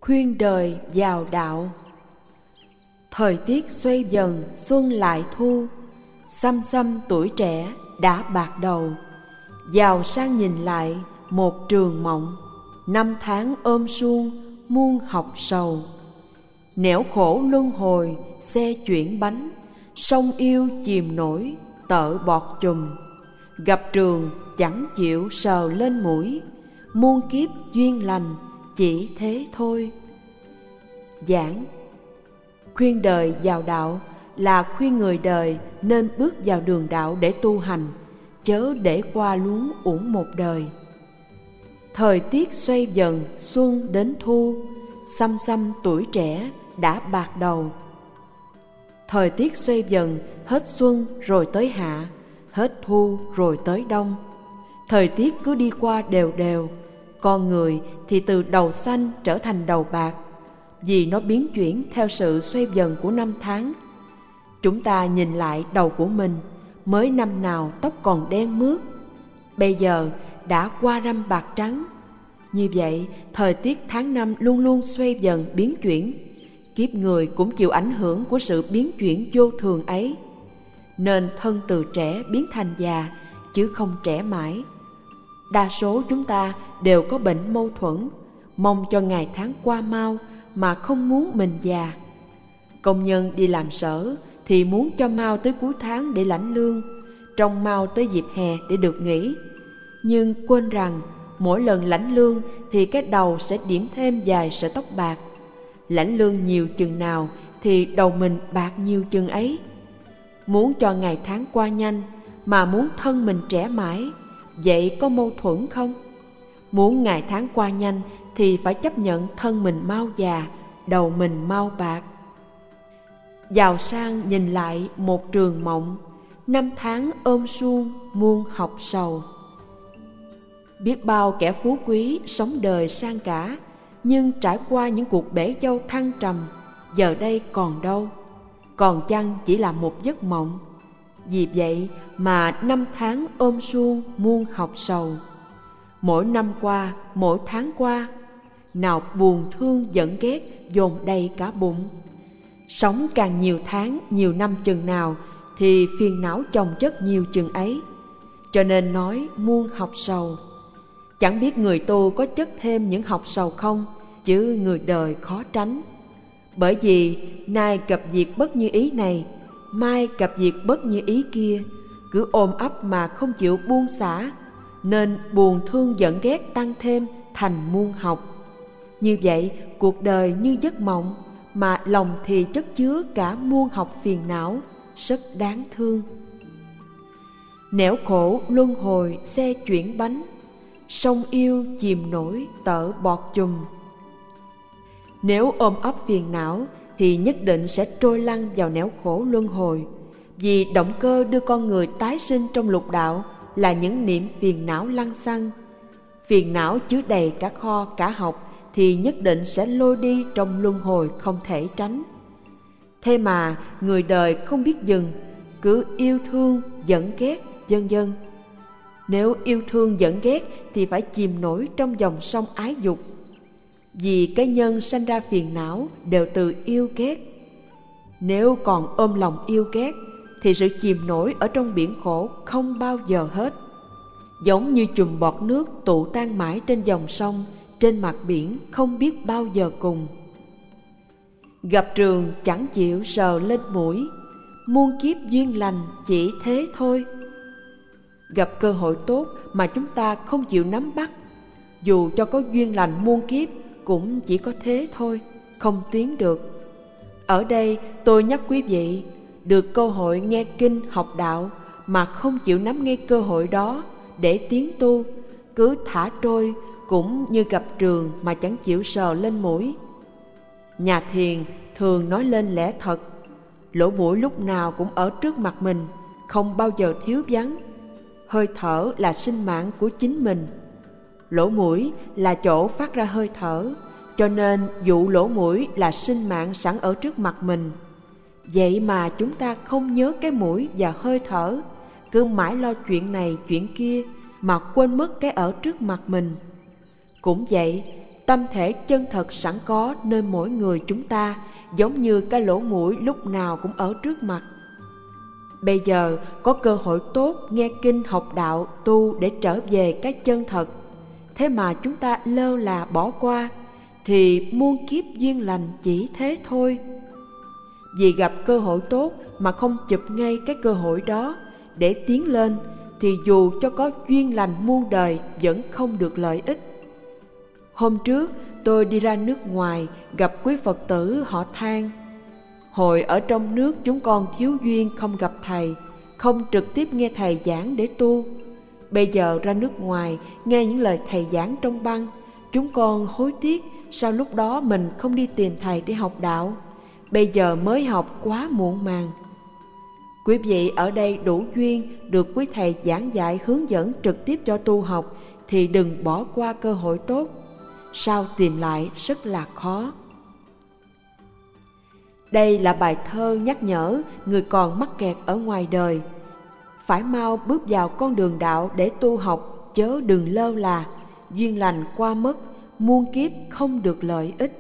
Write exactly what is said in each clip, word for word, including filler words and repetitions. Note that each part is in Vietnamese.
Khuyên đời vào đạo. Thời tiết xoay dần xuân lại thu, xăm xăm tuổi trẻ đã bạc đầu. Giàu sang nhìn lại một trường mộng, năm tháng ôm suông muôn học sầu. Nẻo khổ luân hồi xe chuyển bánh, sông yêu chìm nổi tợ bọt chùm. Gặp trường chẳng chịu sờ lên mũi, muôn kiếp duyên lành chỉ thế thôi. Giảng. Khuyên đời vào đạo là khuyên người đời nên bước vào đường đạo để tu hành, chớ để qua luống uổng một đời. Thời tiết xoay dần xuân đến thu, xăm xăm tuổi trẻ đã bạc đầu. Thời tiết xoay dần, hết xuân rồi tới hạ, hết thu rồi tới đông. Thời tiết cứ đi qua đều đều, con người thì từ đầu xanh trở thành đầu bạc, vì nó biến chuyển theo sự xoay dần của năm tháng. Chúng ta nhìn lại đầu của mình, mới năm nào tóc còn đen mướt, bây giờ đã qua râm bạc trắng. Như vậy, thời tiết tháng năm luôn luôn xoay dần biến chuyển. Kiếp người cũng chịu ảnh hưởng của sự biến chuyển vô thường ấy, nên thân từ trẻ biến thành già, chứ không trẻ mãi. Đa số chúng ta đều có bệnh mâu thuẫn, mong cho ngày tháng qua mau mà không muốn mình già. Công nhân đi làm sở thì muốn cho mau tới cuối tháng để lãnh lương, trông mau tới dịp hè để được nghỉ. Nhưng quên rằng mỗi lần lãnh lương thì cái đầu sẽ điểm thêm vài sợi tóc bạc. Lãnh lương nhiều chừng nào thì đầu mình bạc nhiều chừng ấy. Muốn cho ngày tháng qua nhanh mà muốn thân mình trẻ mãi, vậy có mâu thuẫn không? Muốn ngày tháng qua nhanh thì phải chấp nhận thân mình mau già, đầu mình mau bạc. Giàu sang nhìn lại một trường mộng, năm tháng ôm suông muôn học sầu. Biết bao kẻ phú quý sống đời sang cả, nhưng trải qua những cuộc bể dâu thăng trầm, giờ đây còn đâu, còn chăng chỉ là một giấc mộng. Vì vậy mà năm tháng ôm suông muôn học sầu. Mỗi năm qua, mỗi tháng qua, nào buồn thương giận ghét dồn đầy cả bụng. Sống càng nhiều tháng, nhiều năm chừng nào thì phiền não chồng chất nhiều chừng ấy. Cho nên nói muôn học sầu. Chẳng biết người tu có chất thêm những học sầu không, chứ người đời khó tránh. Bởi vì nay gặp việc bất như ý này, mai gặp việc bất như ý kia, cứ ôm ấp mà không chịu buông xả, nên buồn thương giận ghét tăng thêm thành muôn học. Như vậy cuộc đời như giấc mộng, mà lòng thì chất chứa cả muôn học phiền não, rất đáng thương. Nẻo khổ luân hồi xe chuyển bánh, sông yêu chìm nổi tợ bọt chùm. Nếu ôm ấp phiền não thì nhất định sẽ trôi lăn vào nẻo khổ luân hồi, vì động cơ đưa con người tái sinh trong lục đạo là những niệm phiền não lăng xăng. Phiền não chứa đầy cả kho cả học thì nhất định sẽ lôi đi trong luân hồi không thể tránh. Thế mà người đời không biết dừng, cứ yêu thương giận ghét vân vân. Nếu yêu thương giận ghét thì phải chìm nổi trong dòng sông ái dục, vì cái nhân sanh ra phiền não đều từ yêu ghét. Nếu còn ôm lòng yêu ghét thì sự chìm nổi ở trong biển khổ không bao giờ hết. Giống như chùm bọt nước tụ tan mãi trên dòng sông, trên mặt biển không biết bao giờ cùng. Gặp trường chẳng chịu sờ lên mũi, muôn kiếp duyên lành chỉ thế thôi. Gặp cơ hội tốt mà chúng ta không chịu nắm bắt, dù cho có duyên lành muôn kiếp cũng chỉ có thế thôi, không tiến được. Ở đây tôi nhắc quý vị, được cơ hội nghe kinh học đạo mà không chịu nắm ngay cơ hội đó để tiến tu, cứ thả trôi, cũng như gặp trường mà chẳng chịu sờ lên mũi. Nhà thiền thường nói lên lẽ thật, lỗ mũi lúc nào cũng ở trước mặt mình, không bao giờ thiếu vắng. Hơi thở là sinh mạng của chính mình. Lỗ mũi là chỗ phát ra hơi thở, cho nên dụ lỗ mũi là sinh mạng sẵn ở trước mặt mình. Vậy mà chúng ta không nhớ cái mũi và hơi thở, cứ mãi lo chuyện này chuyện kia mà quên mất cái ở trước mặt mình. Cũng vậy, tâm thể chân thật sẵn có nơi mỗi người chúng ta, giống như cái lỗ mũi lúc nào cũng ở trước mặt. Bây giờ có cơ hội tốt nghe kinh học đạo tu để trở về cái chân thật, thế mà chúng ta lơ là bỏ qua, thì muôn kiếp duyên lành chỉ thế thôi. Vì gặp cơ hội tốt mà không chụp ngay cái cơ hội đó để tiến lên, thì dù cho có duyên lành muôn đời vẫn không được lợi ích. Hôm trước tôi đi ra nước ngoài gặp quý Phật tử, họ than: hồi ở trong nước chúng con thiếu duyên không gặp thầy, không trực tiếp nghe thầy giảng để tu. Bây giờ ra nước ngoài nghe những lời thầy giảng trong băng, chúng con hối tiếc sao lúc đó mình không đi tìm thầy để học đạo. Bây giờ mới học quá muộn màng. Quý vị ở đây đủ duyên được quý thầy giảng dạy hướng dẫn trực tiếp cho tu học thì đừng bỏ qua cơ hội tốt. Sao tìm lại rất là khó. Đây là bài thơ nhắc nhở người còn mắc kẹt ở ngoài đời, phải mau bước vào con đường đạo để tu học, chớ đừng lơ là, duyên lành qua mất, muôn kiếp không được lợi ích.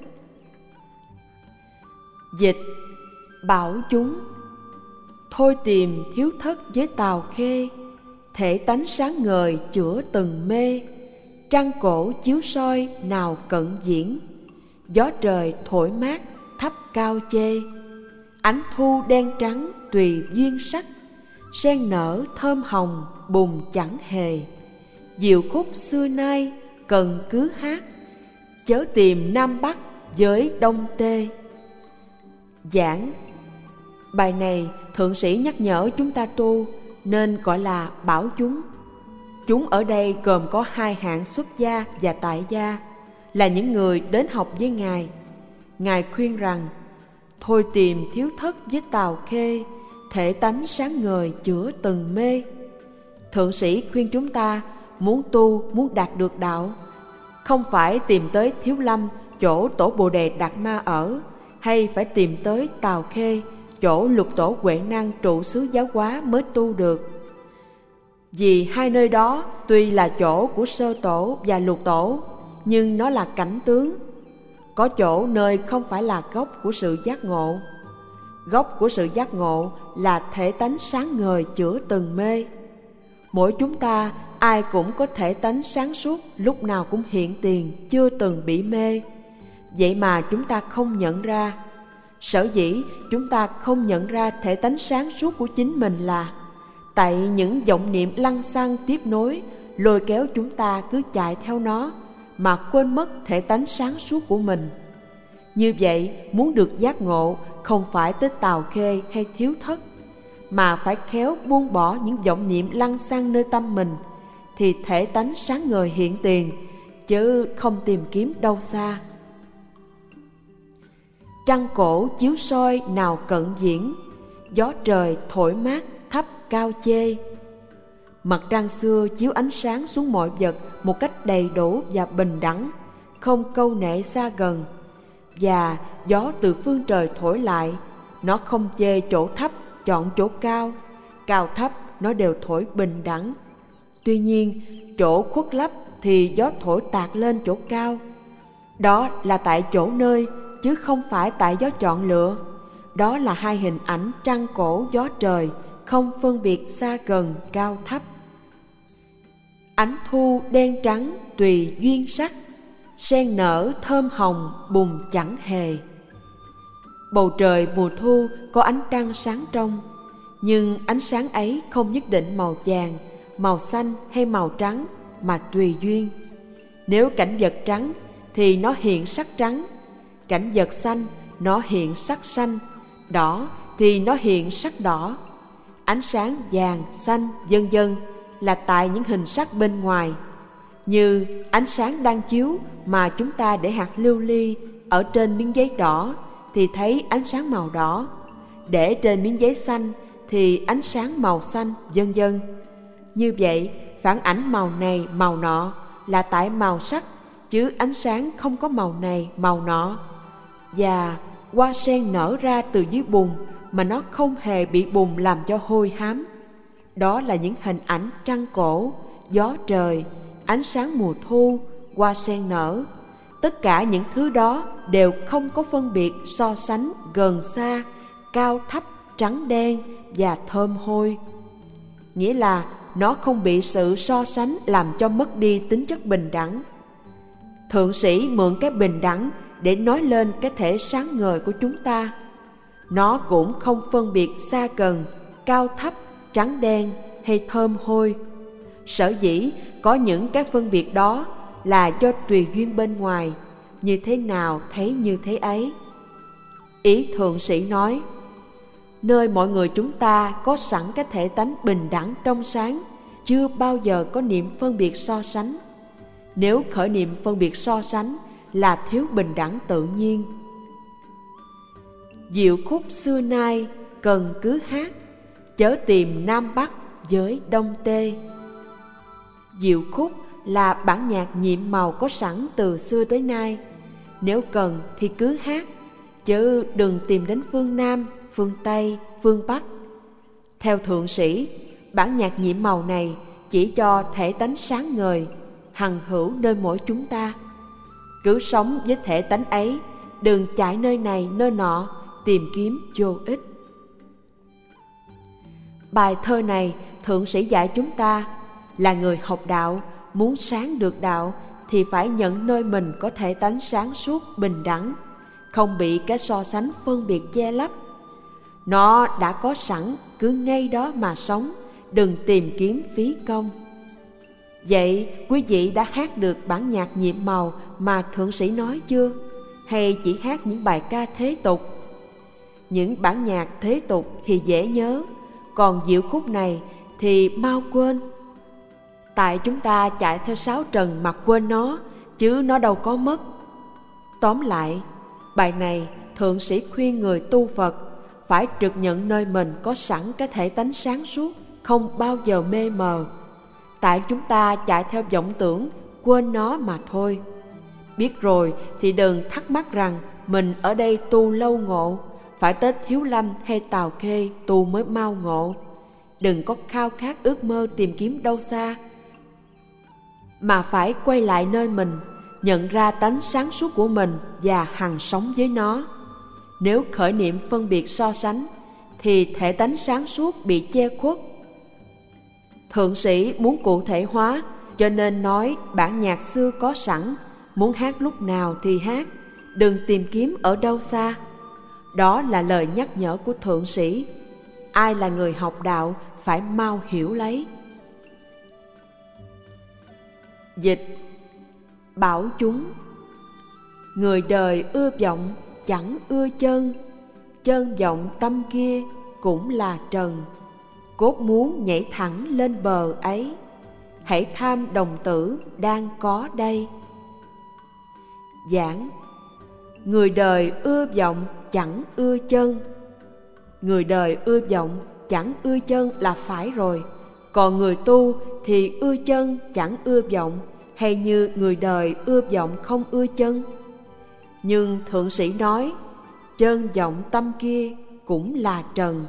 Dịch: bảo chúng thôi tìm thiếu thất với Tào Khê, thể tánh sáng ngời chữa từng mê. Trăng cổ chiếu soi nào cận diễn, gió trời thổi mát thấp cao chê. Ánh thu đen trắng tùy duyên sắc, sen nở thơm hồng bùn chẳng hề. Diệu khúc xưa nay cần cứ hát, chớ tìm Nam Bắc với Đông Tê. Giảng: bài này thượng sĩ nhắc nhở chúng ta tu nên gọi là bảo chúng. Chúng ở đây gồm có hai hạng xuất gia và tại gia, là những người đến học với Ngài. Ngài khuyên rằng: thôi tìm thiếu thất với Tào Khê, thể tánh sáng ngời chữa từng mê. Thượng sĩ khuyên chúng ta muốn tu, muốn đạt được đạo, không phải tìm tới Thiếu Lâm, chỗ tổ Bồ Đề Đạt Ma ở, hay phải tìm tới Tào Khê, chỗ lục tổ Huệ Năng trụ xứ giáo hóa mới tu được. Vì hai nơi đó tuy là chỗ của sơ tổ và lục tổ, nhưng nó là cảnh tướng. Có chỗ nơi không phải là gốc của sự giác ngộ. Gốc của sự giác ngộ là thể tánh sáng ngời chữa từng mê. Mỗi chúng ta ai cũng có thể tánh sáng suốt, lúc nào cũng hiện tiền, chưa từng bị mê. Vậy mà chúng ta không nhận ra. Sở dĩ chúng ta không nhận ra thể tánh sáng suốt của chính mình là tại những vọng niệm lăng xăng tiếp nối, lôi kéo chúng ta cứ chạy theo nó, mà quên mất thể tánh sáng suốt của mình. Như vậy, muốn được giác ngộ không phải tới Tào Khê hay Thiếu Thất, mà phải khéo buông bỏ những vọng niệm lăng xăng nơi tâm mình, thì thể tánh sáng ngời hiện tiền, chứ không tìm kiếm đâu xa. Trăng cổ chiếu soi nào cận diễn, gió trời thổi mát thấp cao chê. Mặt trăng xưa chiếu ánh sáng xuống mọi vật một cách đầy đủ và bình đẳng, không câu nệ xa gần. Và gió từ phương trời thổi lại, nó không chê chỗ thấp chọn chỗ cao, cao thấp nó đều thổi bình đẳng. Tuy nhiên, chỗ khuất lấp thì gió thổi tạt lên chỗ cao. Đó là tại chỗ nơi, chứ không phải tại gió chọn lựa. Đó là hai hình ảnh trăng cổ gió trời, không phân biệt xa gần cao thấp. Ánh thu đen trắng tùy duyên sắc, sen nở thơm hồng bùn chẳng hề. Bầu trời mùa thu có ánh trăng sáng trong, nhưng ánh sáng ấy không nhất định màu vàng, màu xanh hay màu trắng, mà tùy duyên. Nếu cảnh vật trắng thì nó hiện sắc trắng, cảnh vật xanh nó hiện sắc xanh, đỏ thì nó hiện sắc đỏ. Ánh sáng vàng, xanh, vân vân là tại những hình sắc bên ngoài. Như ánh sáng đang chiếu mà chúng ta để hạt lưu ly ở trên miếng giấy đỏ thì thấy ánh sáng màu đỏ, để trên miếng giấy xanh thì ánh sáng màu xanh, vân vân. Như vậy, phản ảnh màu này, màu nọ là tại màu sắc, chứ ánh sáng không có màu này, màu nọ. Và hoa sen nở ra từ dưới bùn mà nó không hề bị bùn làm cho hôi hám. Đó là những hình ảnh trăng cổ, gió trời, ánh sáng mùa thu, hoa sen nở. tất cả những thứ đó đều không có phân biệt so sánh gần xa, cao thấp, trắng đen và thơm hôi. Nghĩa là nó không bị sự so sánh làm cho mất đi tính chất bình đẳng. Thượng sĩ mượn cái bình đẳng để nói lên cái thể sáng ngời của chúng ta. Nó cũng không phân biệt xa gần, cao thấp, trắng đen hay thơm hôi. Sở dĩ có những cái phân biệt đó là do tùy duyên bên ngoài, như thế nào thấy như thế ấy. Ý thượng sĩ nói, nơi mọi người chúng ta có sẵn cái thể tánh bình đẳng trong sáng, chưa bao giờ có niệm phân biệt so sánh. Nếu khởi niệm phân biệt so sánh là thiếu bình đẳng tự nhiên. Diệu khúc xưa nay cần cứ hát, chớ tìm Nam Bắc với Đông Tây. Diệu khúc là bản nhạc nhiệm màu có sẵn từ xưa tới nay. Nếu cần thì cứ hát, chứ đừng tìm đến phương Nam, phương Tây, phương Bắc. Theo thượng sĩ, bản nhạc nhiệm màu này chỉ cho thể tánh sáng ngời, hằng hữu nơi mỗi chúng ta. Cứ sống với thể tánh ấy, đừng chạy nơi này nơi nọ, tìm kiếm vô ích. Bài thơ này thượng sĩ dạy chúng ta là người học đạo, muốn sáng được đạo thì phải nhận nơi mình có thể tánh sáng suốt bình đẳng, không bị cái so sánh phân biệt che lấp. Nó đã có sẵn, cứ ngay đó mà sống, đừng tìm kiếm phí công. Vậy quý vị đã hát được bản nhạc nhiệm màu mà thượng sĩ nói chưa? Hay chỉ hát những bài ca thế tục? Những bản nhạc thế tục thì dễ nhớ, còn diệu khúc này thì mau quên. Tại chúng ta chạy theo sáo trần mà quên nó, chứ nó đâu có mất. Tóm lại, bài này thượng sĩ khuyên người tu Phật phải trực nhận nơi mình có sẵn cái thể tánh sáng suốt, không bao giờ mê mờ. Tại chúng ta chạy theo vọng tưởng, quên nó mà thôi. Biết rồi thì đừng thắc mắc rằng mình ở đây tu lâu ngộ, phải tới Thiếu Lâm hay Tào Khê tu mới mau ngộ. Đừng có khao khát ước mơ tìm kiếm đâu xa, mà phải quay lại nơi mình, nhận ra tánh sáng suốt của mình và hằng sống với nó. Nếu khởi niệm phân biệt so sánh thì thể tánh sáng suốt bị che khuất. Thượng sĩ muốn cụ thể hóa, cho nên nói bản nhạc xưa có sẵn, muốn hát lúc nào thì hát, đừng tìm kiếm ở đâu xa. Đó là lời nhắc nhở của thượng sĩ. Ai là người học đạo phải mau hiểu lấy. Dịch. Bảo chúng: người đời ưa vọng chẳng ưa chân, chân vọng tâm kia cũng là trần. Cốt muốn nhảy thẳng lên bờ ấy, hãy tham đồng tử đang có đây. Giảng: người đời ưa vọng chẳng ưa chân. Người đời ưa vọng chẳng ưa chân là phải rồi. Còn người tu thì ưa chân chẳng ưa vọng, hay như người đời ưa vọng không ưa chân? Nhưng thượng sĩ nói chân vọng tâm kia cũng là trần.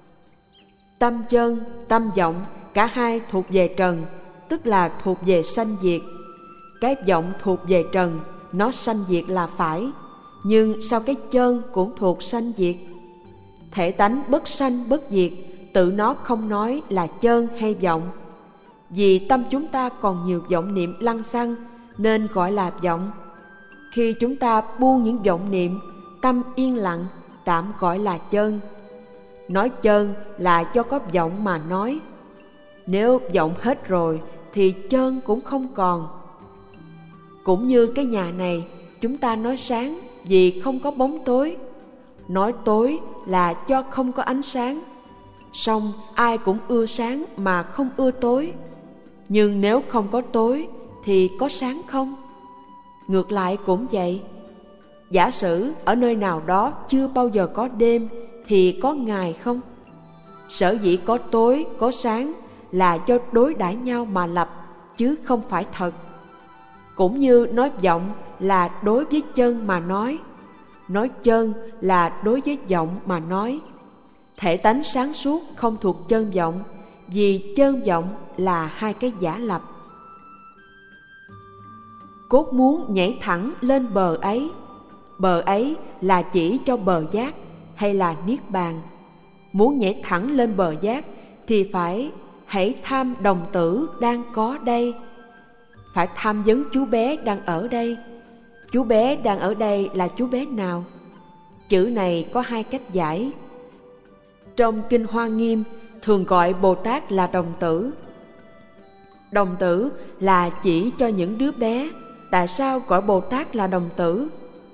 Tâm chân, tâm vọng cả hai thuộc về trần, tức là thuộc về sanh diệt. Cái vọng thuộc về trần, nó sanh diệt là phải, nhưng sao cái chân cũng thuộc sanh diệt? Thể tánh bất sanh bất diệt, tự nó không nói là chân hay vọng. Vì tâm chúng ta còn nhiều vọng niệm lăng xăng nên gọi là vọng. Khi chúng ta buông những vọng niệm, tâm yên lặng, tạm gọi là chân. Nói chân là do có vọng mà nói. Nếu vọng hết rồi thì chân cũng không còn. Cũng như cái nhà này, chúng ta nói sáng vì không có bóng tối, nói tối là do không có ánh sáng. Song ai cũng ưa sáng mà không ưa tối. Nhưng nếu không có tối thì có sáng không? Ngược lại cũng vậy. Giả sử ở nơi nào đó chưa bao giờ có đêm thì có ngày không? Sở dĩ có tối, có sáng là do đối đãi nhau mà lập, chứ không phải thật. Cũng như nói vọng là đối với chân mà nói, nói chân là đối với vọng mà nói. Thể tánh sáng suốt không thuộc chân vọng, vì chân vọng là hai cái giả lập. cốt muốn nhảy thẳng lên bờ ấy. Bờ ấy là chỉ cho bờ giác hay là niết bàn. Muốn nhảy thẳng lên bờ giác thì phải hãy tham đồng tử đang có đây. Phải tham vấn chú bé đang ở đây. Chú bé đang ở đây là chú bé nào? Chữ này có hai cách giải. Trong Kinh Hoa Nghiêm thường gọi Bồ Tát là đồng tử. Đồng tử là chỉ cho những đứa bé. Tại sao gọi Bồ Tát là đồng tử?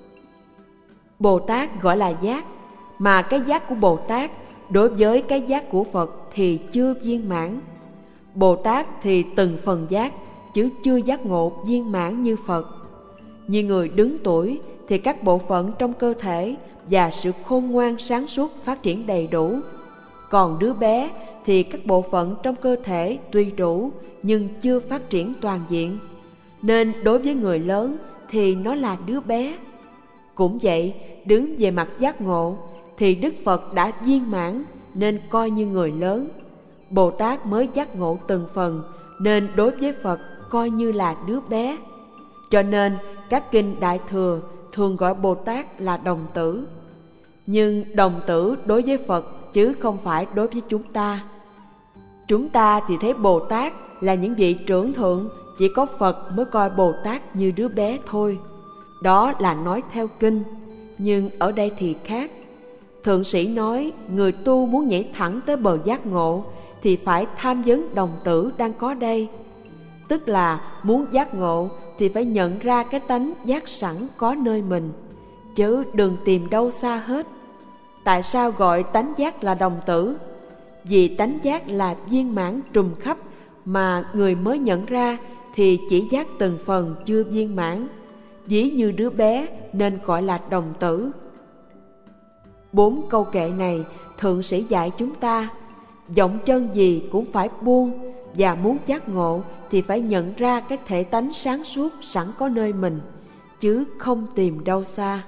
Bồ Tát gọi là giác, mà cái giác của Bồ Tát đối với cái giác của Phật thì chưa viên mãn. Bồ Tát thì từng phần giác, chứ chưa giác ngộ viên mãn như Phật. Như người đứng tuổi thì các bộ phận trong cơ thể và sự khôn ngoan sáng suốt phát triển đầy đủ. Còn đứa bé thì các bộ phận trong cơ thể tuy đủ nhưng chưa phát triển toàn diện. Nên đối với người lớn thì nó là đứa bé. Cũng vậy, đứng về mặt giác ngộ thì Đức Phật đã viên mãn nên coi như người lớn. Bồ Tát mới giác ngộ từng phần nên đối với Phật coi như là đứa bé. Cho nên các kinh Đại Thừa thường gọi Bồ Tát là đồng tử. Nhưng đồng tử đối với Phật chứ không phải đối với chúng ta. Chúng ta thì thấy Bồ Tát là những vị trưởng thượng, chỉ có Phật mới coi Bồ Tát như đứa bé thôi. Đó là nói theo kinh, nhưng ở đây thì khác. Thượng sĩ nói người tu muốn nhảy thẳng tới bờ giác ngộ thì phải tham vấn đồng tử đang có đây. Tức là muốn giác ngộ thì phải nhận ra cái tánh giác sẵn có nơi mình, chứ đừng tìm đâu xa hết. Tại sao gọi tánh giác là đồng tử? Vì tánh giác là viên mãn trùm khắp, mà người mới nhận ra thì chỉ giác từng phần chưa viên mãn, ví như đứa bé nên gọi là đồng tử. Bốn câu kệ này thượng sĩ dạy chúng ta, vọng chân gì cũng phải buông, và muốn giác ngộ thì phải nhận ra cái thể tánh sáng suốt sẵn có nơi mình, chứ không tìm đâu xa.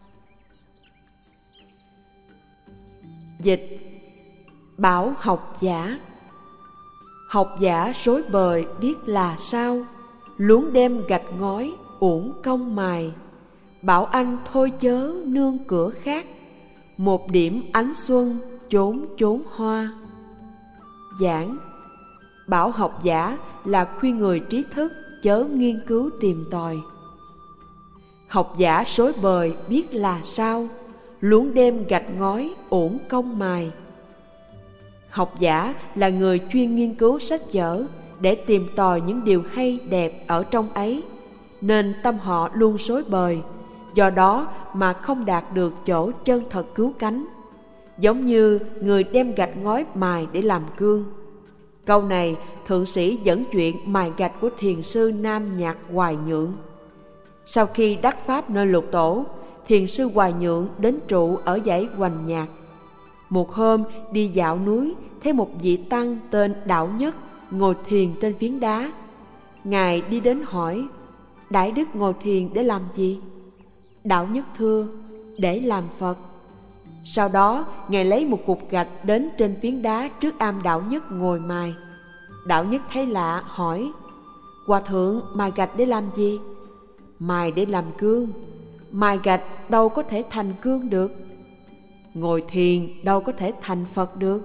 Dịch. Bảo học giả. Học giả rối bời biết là sao, luống đem gạch ngói uổng công mài. Bảo anh thôi chớ nương cửa khác, một điểm ánh xuân chốn chốn hoa. Giảng. Bảo học giả là khuyên người trí thức chớ nghiên cứu tìm tòi. Học giả rối bời biết là sao, luống đem gạch ngói uổng công mài. Học giả là người chuyên nghiên cứu sách vở để tìm tòi những điều hay đẹp ở trong ấy, nên tâm họ luôn rối bời, do đó mà không đạt được chỗ chân thật cứu cánh. Giống như người đem gạch ngói mài để làm gương. Câu này thượng sĩ dẫn chuyện mài gạch của thiền sư Nam Nhạc Hoài Nhượng. Sau khi đắc pháp nơi Lục Tổ, thiền sư Hoài Nhượng đến trụ ở dãy Hoành Nhạc. Một hôm đi dạo núi, thấy một vị tăng tên Đạo Nhất ngồi thiền trên phiến đá. Ngài đi đến hỏi: Đại đức ngồi thiền để làm gì? Đạo Nhất thưa: để làm Phật. Sau đó Ngài lấy một cục gạch đến trên phiến đá trước am Đạo Nhất ngồi mài. Đạo Nhất thấy lạ hỏi: Hòa thượng mài gạch để làm gì? Mài để làm gương. Mài gạch đâu có thể thành gương được. Ngồi thiền đâu có thể thành Phật được.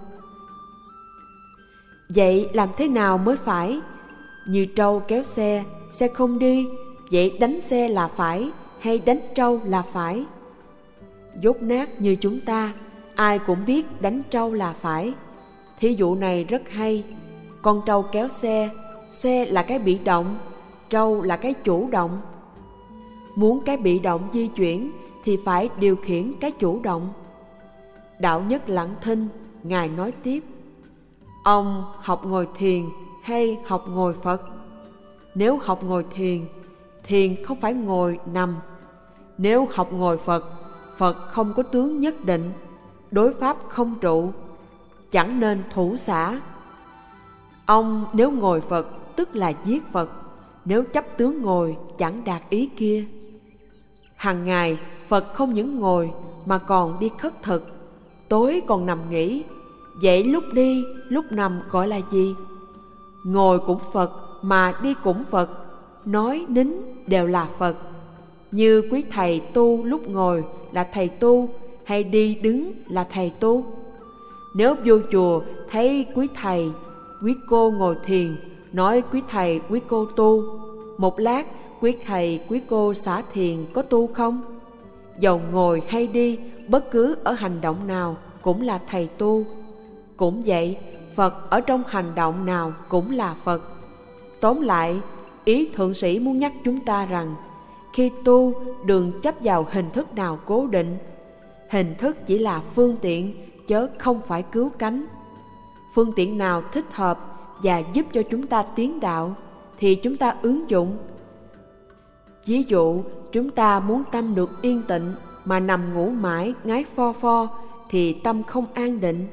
Vậy làm thế nào mới phải? Như trâu kéo xe, xe không đi, vậy đánh xe là phải hay đánh trâu là phải? Dốt nát như chúng ta, ai cũng biết đánh trâu là phải. Thí dụ này rất hay. Con trâu kéo xe, xe là cái bị động, trâu là cái chủ động. Muốn cái bị động di chuyển thì phải điều khiển cái chủ động. Đạo Nhất lặng thinh, Ngài nói tiếp: Ông học ngồi thiền hay học ngồi Phật? Nếu học ngồi thiền, thiền không phải ngồi nằm. Nếu học ngồi Phật, Phật không có tướng nhất định, đối pháp không trụ, chẳng nên thủ xả. Ông nếu ngồi Phật tức là giết Phật, nếu chấp tướng ngồi chẳng đạt ý kia. Hằng ngày Phật không những ngồi mà còn đi khất thực, tối còn nằm nghỉ. Vậy lúc đi, lúc nằm gọi là gì? Ngồi cũng Phật mà đi cũng Phật, nói, nín đều là Phật. Như quý thầy tu lúc ngồi là thầy tu, hay đi đứng là thầy tu. Nếu vô chùa thấy quý thầy, quý cô ngồi thiền, nói quý thầy, quý cô tu, một lát quý thầy, quý cô xả thiền có tu không? Dầu ngồi hay đi, bất cứ ở hành động nào cũng là thầy tu. Cũng vậy, Phật ở trong hành động nào cũng là Phật. Tóm lại, ý thượng sĩ muốn nhắc chúng ta rằng, khi tu đừng chấp vào hình thức nào cố định. Hình thức chỉ là phương tiện, chớ không phải cứu cánh. Phương tiện nào thích hợp và giúp cho chúng ta tiến đạo thì chúng ta ứng dụng. Ví dụ, chúng ta muốn tâm được yên tịnh mà nằm ngủ mãi ngái pho pho thì tâm không an định.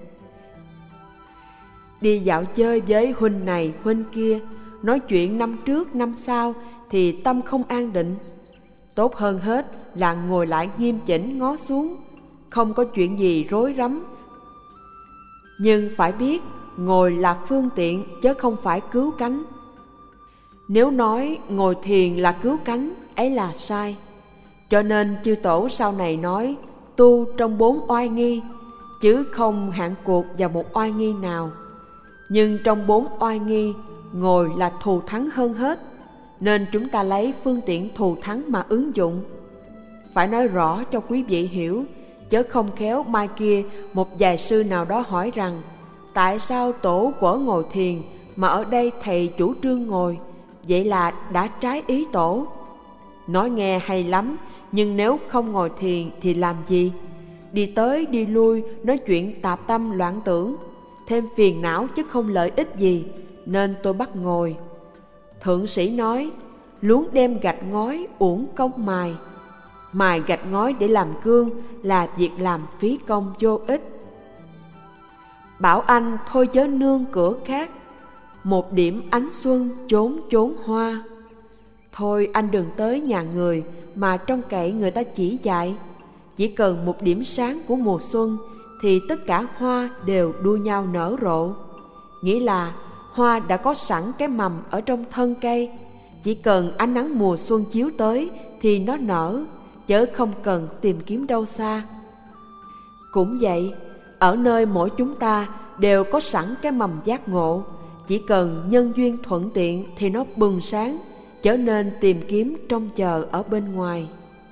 Đi dạo chơi với huynh này huynh kia, nói chuyện năm trước năm sau thì tâm không an định. Tốt hơn hết là ngồi lại nghiêm chỉnh ngó xuống, không có chuyện gì rối rắm. Nhưng phải biết, ngồi là phương tiện chứ không phải cứu cánh. Nếu nói ngồi thiền là cứu cánh, ấy là sai. Cho nên chư tổ sau này nói tu trong bốn oai nghi, chứ không hạn cuộc vào một oai nghi nào. Nhưng trong bốn oai nghi, ngồi là thù thắng hơn hết, nên chúng ta lấy phương tiện thù thắng mà ứng dụng. Phải nói rõ cho quý vị hiểu, chớ không khéo mai kia một vài sư nào đó hỏi rằng tại sao tổ quở ngồi thiền mà ở đây thầy chủ trương ngồi, vậy là đã trái ý tổ. Nói nghe hay lắm, nhưng nếu không ngồi thiền thì làm gì? Đi tới đi lui nói chuyện tạp tâm loạn tưởng, thêm phiền não chứ không lợi ích gì, nên tôi bắt ngồi. Thượng sĩ nói, luống đem gạch ngói uổng công mài. Mài gạch ngói để làm gương là việc làm phí công vô ích. Bảo anh thôi chớ nương cửa khác, một điểm ánh xuân chốn chốn hoa. Thôi anh đừng tới nhà người mà trông cậy người ta chỉ dạy. Chỉ cần một điểm sáng của mùa xuân thì tất cả hoa đều đua nhau nở rộ. Nghĩa là hoa đã có sẵn cái mầm ở trong thân cây, chỉ cần ánh nắng mùa xuân chiếu tới thì nó nở, chớ không cần tìm kiếm đâu xa. Cũng vậy, ở nơi mỗi chúng ta đều có sẵn cái mầm giác ngộ, chỉ cần nhân duyên thuận tiện thì nó bừng sáng, chớ nên tìm kiếm trông chờ ở bên ngoài.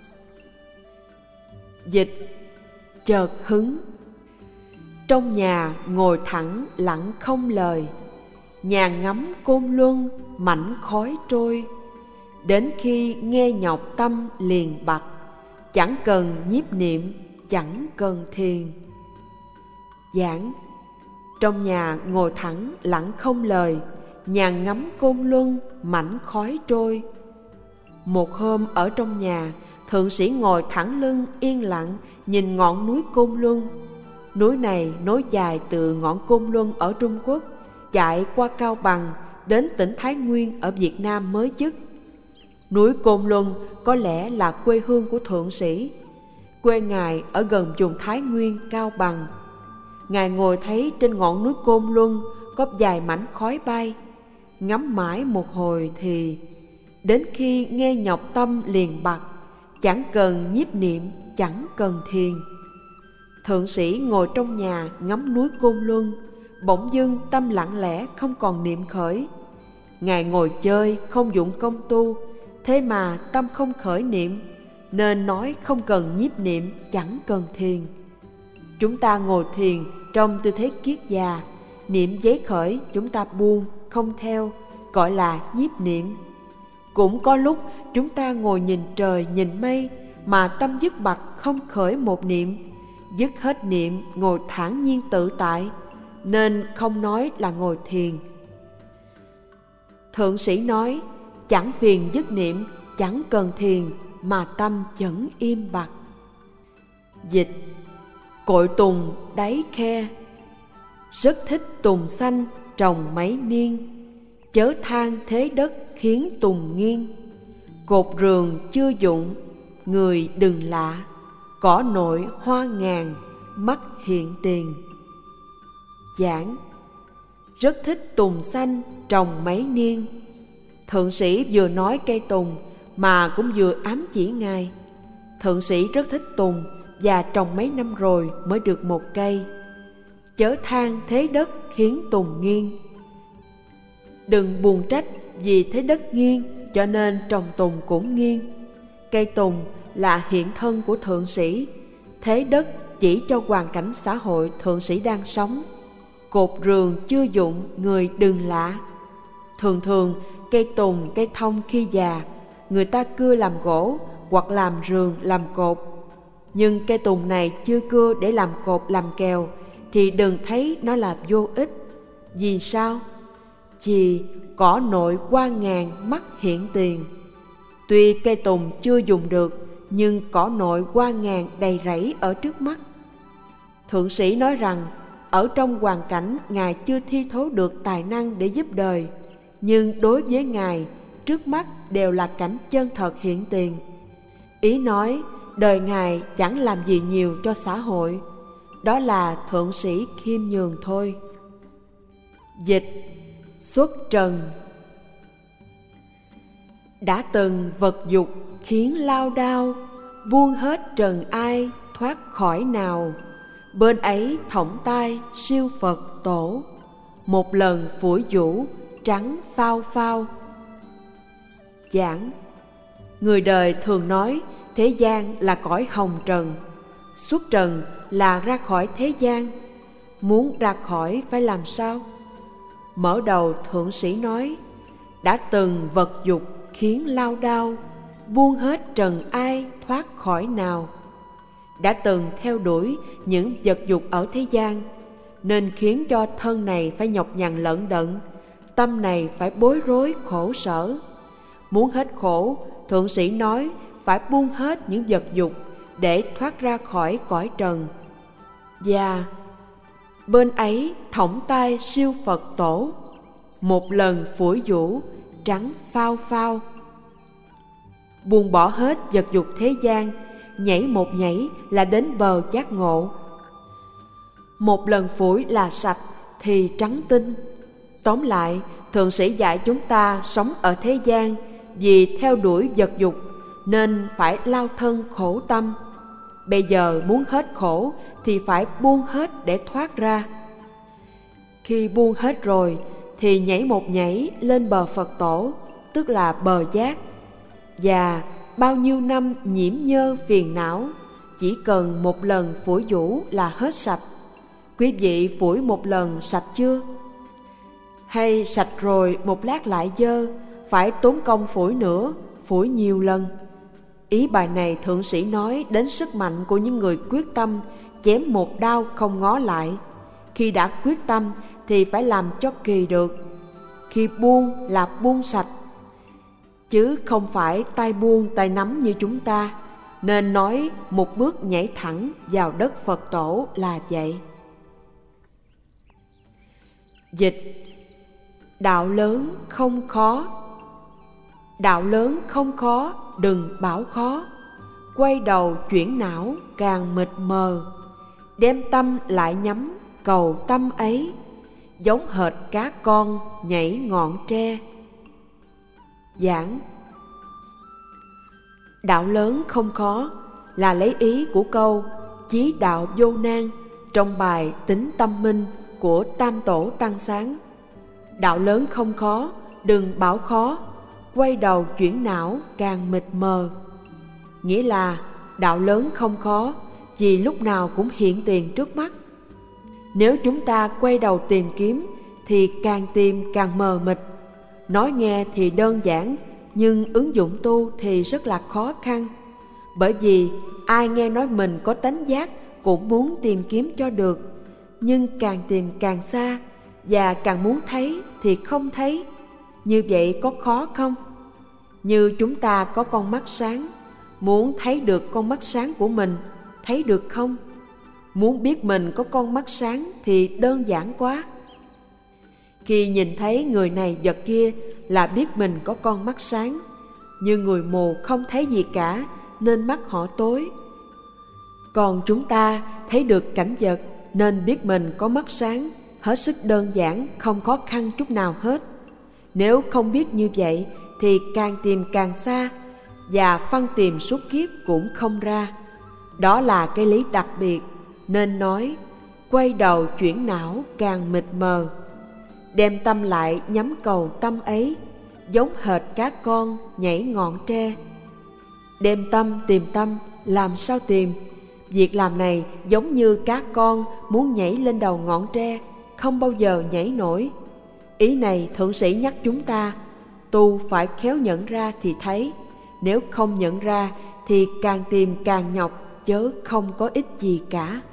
Dịch chợt hứng. Trong nhà ngồi thẳng lặng không lời, nhàn ngắm côn luân mảnh khói trôi. Đến khi nghe nhọc tâm liền bặt, chẳng cần nhiếp niệm, chẳng cần thiền. Giảng: trong nhà ngồi thẳng lặng không lời, nhàn ngắm côn luân mảnh khói trôi. Một hôm ở trong nhà, thượng sĩ ngồi thẳng lưng yên lặng nhìn ngọn núi Côn Luân. Núi này nối dài từ ngọn Côn Luân ở Trung Quốc, chạy qua Cao Bằng đến tỉnh Thái Nguyên ở Việt Nam mới chức. Núi Côn Luân có lẽ là quê hương của thượng sĩ. Quê ngài ở gần vùng Thái Nguyên, Cao Bằng. Ngài ngồi thấy trên ngọn núi Côn Luân có vài mảnh khói bay, ngắm mãi một hồi thì đến khi nghe nhọc tâm liền bặt, chẳng cần nhiếp niệm, chẳng cần thiền. Thượng sĩ ngồi trong nhà ngắm núi Côn Luân, bỗng dưng tâm lặng lẽ không còn niệm khởi. Ngài ngồi chơi không dụng công tu, thế mà tâm không khởi niệm, nên nói không cần nhiếp niệm, chẳng cần thiền. Chúng ta ngồi thiền trong tư thế kiết già, niệm giấy khởi chúng ta buông, không theo, gọi là nhiếp niệm. Cũng có lúc chúng ta ngồi nhìn trời nhìn mây mà tâm dứt bặt không khởi một niệm, dứt hết niệm ngồi thản nhiên tự tại, nên không nói là ngồi thiền. Thượng sĩ nói chẳng phiền dứt niệm, chẳng cần thiền mà tâm vẫn im bặt. Dịch: cội tùng đáy khe, rất thích tùng xanh trồng mấy niên, chớ than thế đất khiến tùng nghiêng. Cột rường chưa dụng, người đừng lạ, cỏ nội hoa ngàn, mắt hiện tiền. Giảng: rất thích tùng xanh trồng mấy niên. Thượng sĩ vừa nói cây tùng mà cũng vừa ám chỉ Ngài. Thượng sĩ rất thích tùng và trồng mấy năm rồi mới được một cây. Chớ than thế đất khiến tùng nghiêng. Đừng buồn trách vì thế đất nghiêng cho nên trồng tùng cũng nghiêng. Cây tùng là hiện thân của thượng sĩ, thế đất chỉ cho hoàn cảnh xã hội thượng sĩ đang sống. Cột rường chưa dụng người đừng lạ. Thường thường cây tùng, cây thông khi già, người ta cưa làm gỗ hoặc làm rường làm cột. Nhưng cây tùng này chưa cưa để làm cột làm kèo thì đừng thấy nó là vô ích. Vì sao? Vì cỏ nội qua ngàn mắt hiện tiền. Tuy cây tùng chưa dùng được, nhưng cỏ nội qua ngàn đầy rẫy ở trước mắt. Thượng sĩ nói rằng ở trong hoàn cảnh Ngài chưa thi thố được tài năng để giúp đời, nhưng đối với Ngài, trước mắt đều là cảnh chân thật hiện tiền. Ý nói đời Ngài chẳng làm gì nhiều cho xã hội, đó là thượng sĩ khiêm nhường thôi. Dịch xuất trần. Đã từng vật dục khiến lao đao, buông hết trần ai thoát khỏi nào. Bên ấy thõng tai siêu Phật tổ, một lần phủi vũ trắng phao phao. Giảng. Người đời thường nói thế gian là cõi hồng trần, xuất trần là ra khỏi thế gian. Muốn ra khỏi phải làm sao? Mở đầu thượng sĩ nói, đã từng vật dục khiến lao đao, buông hết trần ai thoát khỏi nào. Đã từng theo đuổi những vật dục ở thế gian, nên khiến cho thân này phải nhọc nhằn lận đận, tâm này phải bối rối khổ sở. Muốn hết khổ, thượng sĩ nói phải buông hết những vật dục để thoát ra khỏi cõi trần. Và bên ấy thõng tai siêu Phật tổ, một lần phủi vũ trắng phao phao. Buông bỏ hết vật dục thế gian, nhảy một nhảy là đến bờ giác ngộ. Một lần phủi là sạch thì trắng tinh. Tóm lại, thượng sĩ dạy chúng ta sống ở thế gian vì theo đuổi vật dục nên phải lao thân khổ tâm. Bây giờ muốn hết khổ thì phải buông hết để thoát ra. Khi buông hết rồi thì nhảy một nhảy lên bờ Phật tổ, tức là bờ giác. Và bao nhiêu năm nhiễm nhơ phiền não, chỉ cần một lần phủi vũ là hết sạch. Quý vị phủi một lần sạch chưa? Hay sạch rồi một lát lại dơ, phải tốn công phủi nữa, phủi nhiều lần? Ý bài này thượng sĩ nói đến sức mạnh của những người quyết tâm chém một đao không ngó lại. Khi đã quyết tâm thì phải làm cho kỳ được. Khi buông là buông sạch, chứ không phải tay buông tay nắm như chúng ta. Nên nói một bước nhảy thẳng vào đất Phật tổ là vậy. Dịch. Đạo lớn không khó. Đạo lớn không khó, đừng bảo khó. Quay đầu chuyển não càng mịt mờ, đem tâm lại nhắm cầu tâm ấy, giống hệt cá con nhảy ngọn tre. Giảng. Đạo lớn không khó là lấy ý của câu chí đạo vô nan trong bài Tính Tâm Minh của Tam Tổ Tăng Sáng. Đạo lớn không khó, đừng bảo khó, quay đầu chuyển não càng mịt mờ. Nghĩa là đạo lớn không khó vì lúc nào cũng hiện tiền trước mắt. Nếu chúng ta quay đầu tìm kiếm thì càng tìm càng mờ mịt. Nói nghe thì đơn giản, nhưng ứng dụng tu thì rất là khó khăn. Bởi vì ai nghe nói mình có tánh giác cũng muốn tìm kiếm cho được, nhưng càng tìm càng xa, và càng muốn thấy thì không thấy. Như vậy có khó không? Như chúng ta có con mắt sáng, muốn thấy được con mắt sáng của mình, thấy được không? Muốn biết mình có con mắt sáng thì đơn giản quá. Khi nhìn thấy người này vật kia là biết mình có con mắt sáng. Như người mù không thấy gì cả nên mắt họ tối. Còn chúng ta thấy được cảnh vật nên biết mình có mắt sáng, hết sức đơn giản, không khó khăn chút nào hết. Nếu không biết như vậy thì càng tìm càng xa, và phân tìm suốt kiếp cũng không ra. Đó là cái lý đặc biệt, nên nói quay đầu chuyển não càng mịt mờ. Đem tâm lại nhắm cầu tâm ấy, giống hệt các con nhảy ngọn tre. Đem tâm tìm tâm, làm sao tìm? Việc làm này giống như các con muốn nhảy lên đầu ngọn tre, không bao giờ nhảy nổi. Ý này thượng sĩ nhắc chúng ta, tu phải khéo nhận ra thì thấy, nếu không nhận ra thì càng tìm càng nhọc, chớ không có ích gì cả.